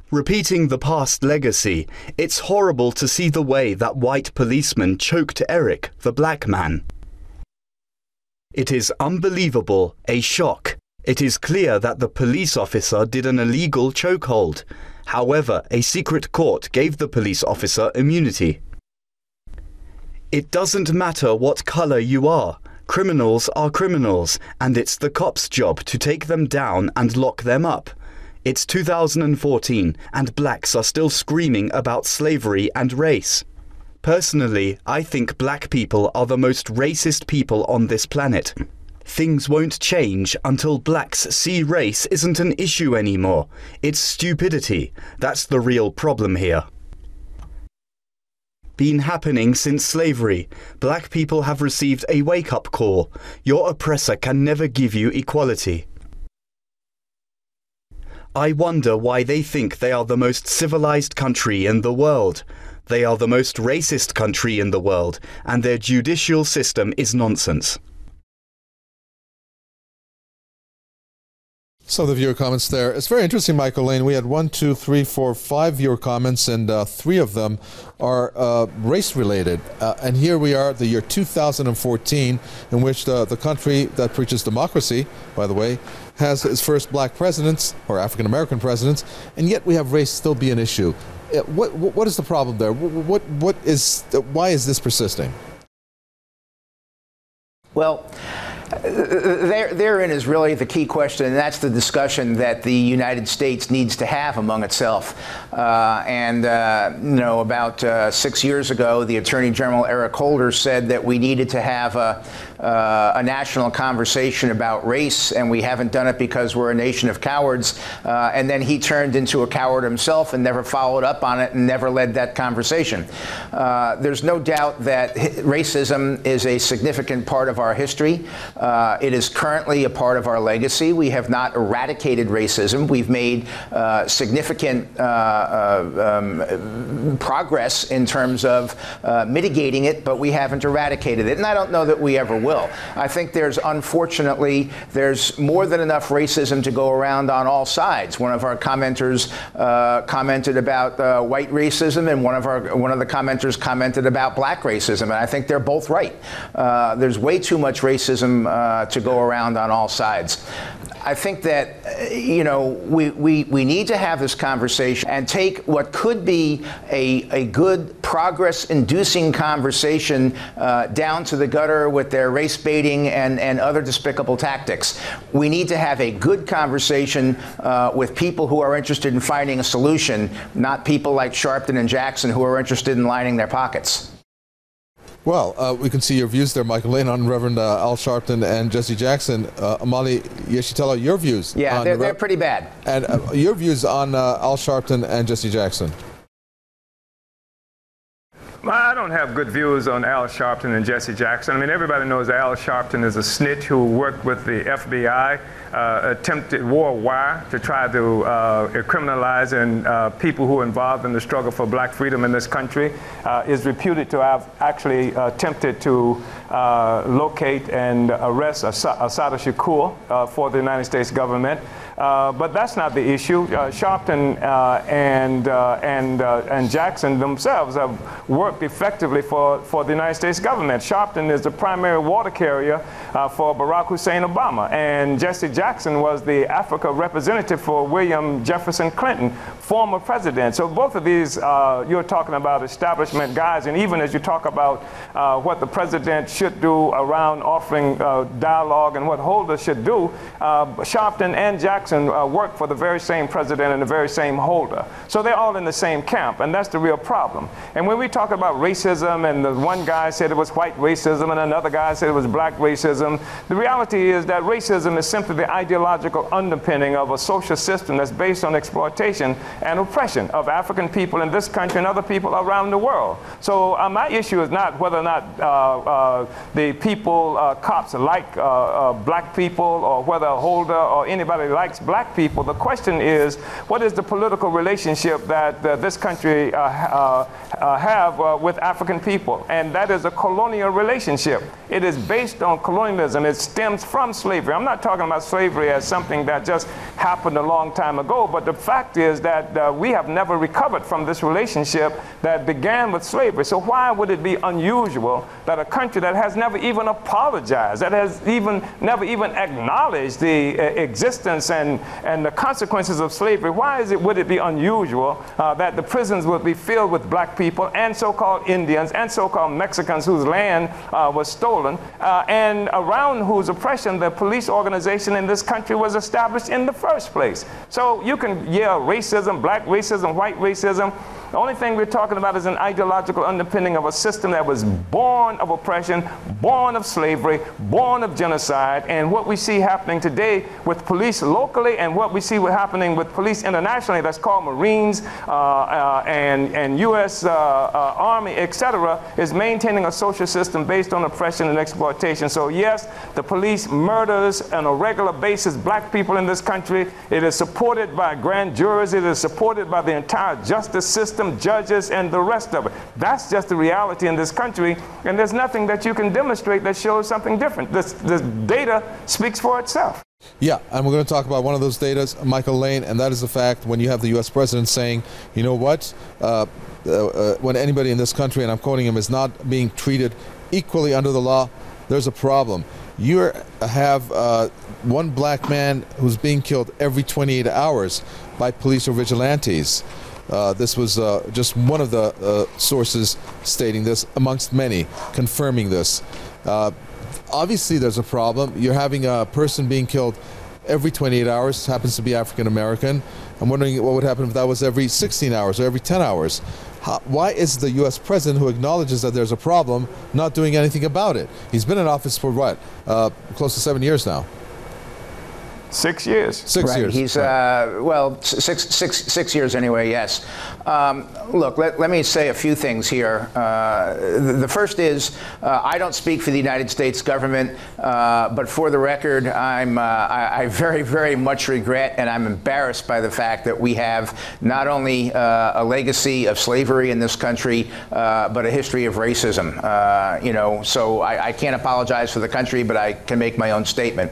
Repeating the past legacy, it's horrible to see the way that white policemen choked Eric, the black man. It is unbelievable, a shock. It is clear that the police officer did an illegal chokehold. However, a secret court gave the police officer immunity. It doesn't matter what color you are. Criminals are criminals, and it's the cops' job to take them down and lock them up. It's 2014, and blacks are still screaming about slavery and race. Personally, I think black people are the most racist people on this planet. Things won't change until blacks see race isn't an issue anymore. It's stupidity. That's the real problem here. Been happening since slavery. Black people have received a wake-up call. Your oppressor can never give you equality. I wonder why they think they are the most civilized country in the world. They are the most racist country in the world, and their judicial system is nonsense. Some of the viewer comments there. It's very interesting, Michael Lane. We had 1, 2, 3, 4, 5 viewer comments, and 3 of them are race-related. And here we are, the year 2014, in which the country that preaches democracy, by the way, has its first black presidents, or African-American presidents, and yet we have race still be an issue. What is the problem there? Why is this persisting? Well, therein is really the key question, and that's the discussion that the United States needs to have among itself. About 6 years ago, the Attorney General Eric Holder said that we needed to have a national conversation about race, and we haven't done it because we're a nation of cowards. And then he turned into a coward himself and never followed up on it and never led that conversation. There's no doubt that racism is a significant part of our history. It is currently a part of our legacy. We have not eradicated racism. We've made significant progress in terms of mitigating it, but we haven't eradicated it. And I don't know that we ever will. I think unfortunately, there's more than enough racism to go around on all sides. One of our commenters commented about white racism, and one of the commenters commented about black racism. And I think they're both right. There's way too much racism to go around on all sides. I think that, we need to have this conversation and take what could be a good progress-inducing conversation down to the gutter with their race baiting and other despicable tactics. We need to have a good conversation with people who are interested in finding a solution, not people like Sharpton and Jackson who are interested in lining their pockets. Well, we can see your views there, Michael Lane, on Reverend Al Sharpton and Jesse Jackson. Amali Yeshitela, your views? Yeah, they're pretty bad. And your views on Al Sharpton and Jesse Jackson? Well, I don't have good views on Al Sharpton and Jesse Jackson. I mean, everybody knows Al Sharpton is a snitch who worked with the FBI, wore a wire to try to criminalize people who are involved in the struggle for black freedom in this country, is reputed to have actually attempted to locate and arrest Assata Shakur for the United States government. But that's not the issue. Sharpton and Jackson themselves have worked effectively for the United States government. Sharpton is the primary water carrier for Barack Hussein Obama, and Jesse Jackson was the Africa representative for William Jefferson Clinton, former president. So both of these, you're talking about establishment guys, and even as you talk about what the president should do around offering dialogue and what Holder should do, Sharpton and Jackson work for the very same president and the very same Holder. So they're all in the same camp, and that's the real problem. And when we talk about racism, and the one guy said it was white racism and another guy said it was black racism, the reality is that racism is simply the ideological underpinning of a social system that's based on exploitation and oppression of African people in this country and other people around the world. So my issue is not whether or not the people, cops like black people, or whether Holder or anybody likes black people. The question is, what is the political relationship that this country have with African people? And that is a colonial relationship. It is based on colonialism. It stems from slavery. I'm not talking about slavery as something that just happened a long time ago. But the fact is that we have never recovered from this relationship that began with slavery. So why would it be unusual that a country that has never even apologized, that has never even acknowledged the existence and the consequences of slavery, would it be unusual that the prisons would be filled with black people and so-called Indians and so-called Mexicans whose land was stolen, and around whose oppression the police organization in this country was established in the first place? So you can yell racism, black racism, white racism. The only thing we're talking about is an ideological underpinning of a system that was born of oppression, born of slavery, born of genocide. And what we see happening today with police locally and what we see happening with police internationally, that's called Marines and U.S. Army, etc., is maintaining a social system based on oppression and exploitation. So yes, the police murders on a regular basis black people in this country. It is supported by grand juries. It is supported by the entire justice system, judges, and the rest of it. That's just the reality in this country, and there's nothing that you can demonstrate that shows something different. This data speaks for itself. Yeah, and we're going to talk about one of those data, Michael Lane, and that is the fact when you have the U.S. president saying, you know what, when anybody in this country, and I'm quoting him, is not being treated equally under the law, there's a problem. You have one black man who's being killed every 28 hours by police or vigilantes. This was just one of the sources stating this, amongst many, confirming this. Obviously, there's a problem. You're having a person being killed every 28 hours, happens to be African American. I'm wondering what would happen if that was every 16 hours or every 10 hours. Why is the U.S. president, who acknowledges that there's a problem, not doing anything about it? He's been in office for what? Close to 7 years now. 6 years. 6 years. He's, well, six years anyway, yes. Look, let me say a few things here. The first is, I don't speak for the United States government, but for the record, I very, very much regret and I'm embarrassed by the fact that we have not only a legacy of slavery in this country, but a history of racism. You know, so I can't apologize for the country, but I can make my own statement.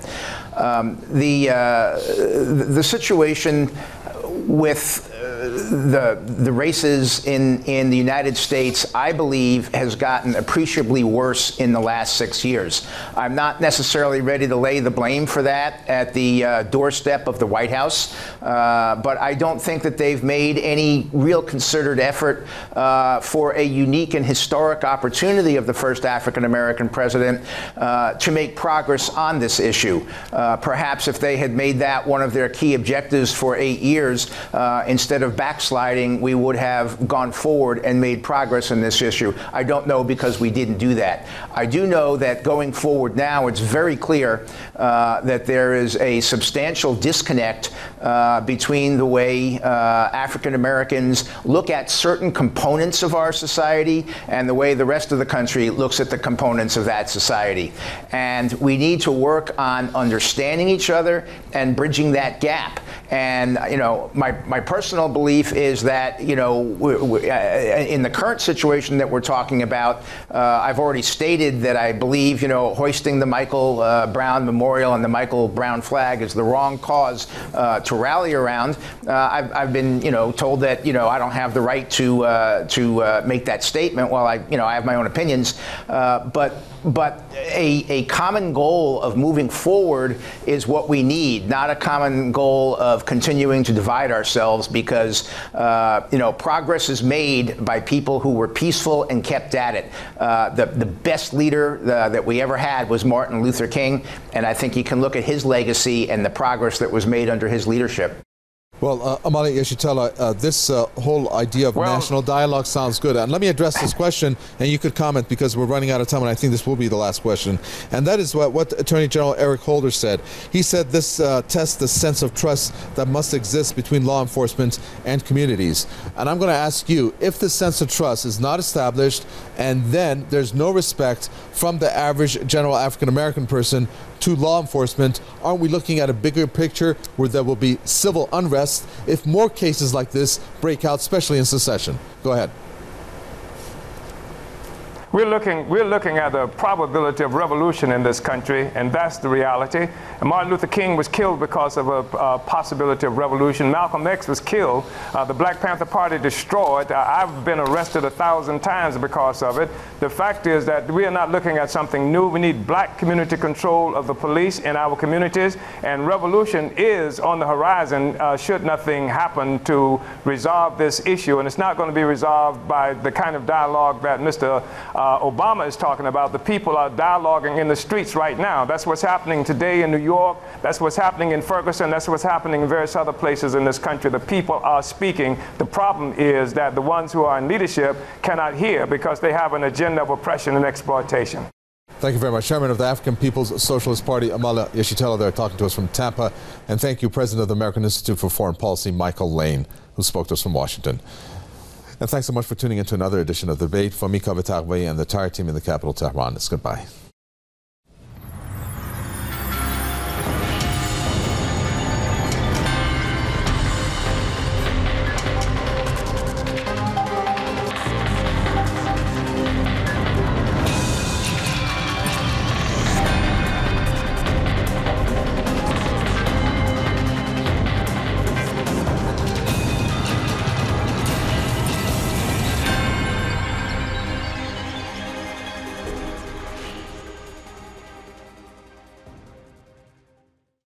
The situation with the races in the United States, I believe, has gotten appreciably worse in the last 6 years. I'm not necessarily ready to lay the blame for that at the doorstep of the White House, but I don't think that they've made any real concerted effort for a unique and historic opportunity of the first African-American president to make progress on this issue. Perhaps if they had made that one of their key objectives for 8 years, instead of backsliding, we would have gone forward and made progress in this issue. I don't know, because we didn't do that. I do know that going forward now, it's very clear that there is a substantial disconnect between the way African Americans look at certain components of our society and the way the rest of the country looks at the components of that society. And we need to work on understanding each other and bridging that gap. And, you know, my personal belief is that, you know, in the current situation that we're talking about, I've already stated that I believe, you know, hoisting the Michael Brown Memorial and the Michael Brown flag is the wrong cause to rally around. I've been, you know, told that, you know, I don't have the right to make that statement. Well, I have my own opinions, but a common goal of moving forward is what we need, not a common goal of continuing to divide ourselves, because you know, progress is made by people who were peaceful and kept at it. The best leader that we ever had was Martin Luther King, and I think you can look at his legacy and the progress that was made under his leadership. Well, Omali Yeshitela, this whole idea of national dialogue sounds good. And let me address this question, and you could comment, because we're running out of time, and I think this will be the last question. And that is what Attorney General Eric Holder said. He said this tests the sense of trust that must exist between law enforcement and communities. And I'm going to ask you, if the sense of trust is not established, and then there's no respect from the average general African-American person to law enforcement, aren't we looking at a bigger picture where there will be civil unrest if more cases like this break out, especially in secession? Go ahead. We're looking at the probability of revolution in this country, and that's the reality. And Martin Luther King was killed because of a possibility of revolution. Malcolm X was killed. The Black Panther Party destroyed. I've been arrested 1,000 times because of it. The fact is that we are not looking at something new. We need black community control of the police in our communities, and revolution is on the horizon should nothing happen to resolve this issue. And it's not going to be resolved by the kind of dialogue that Mr. Obama is talking about. The people are dialoguing in the streets right now. That's what's happening today in New York. That's what's happening in Ferguson. That's what's happening in various other places in this country. The people are speaking. The problem is that the ones who are in leadership cannot hear because they have an agenda of oppression and exploitation. Thank you very much. Chairman of the African People's Socialist Party, Amala Yeshitela, there talking to us from Tampa. And thank you, President of the American Institute for Foreign Policy, Michael Lane, who spoke to us from Washington. And thanks so much for tuning in to another edition of The Debate. For me, Kaveh Taghoubayi, and the entire team in the capital, Tehran. It's goodbye.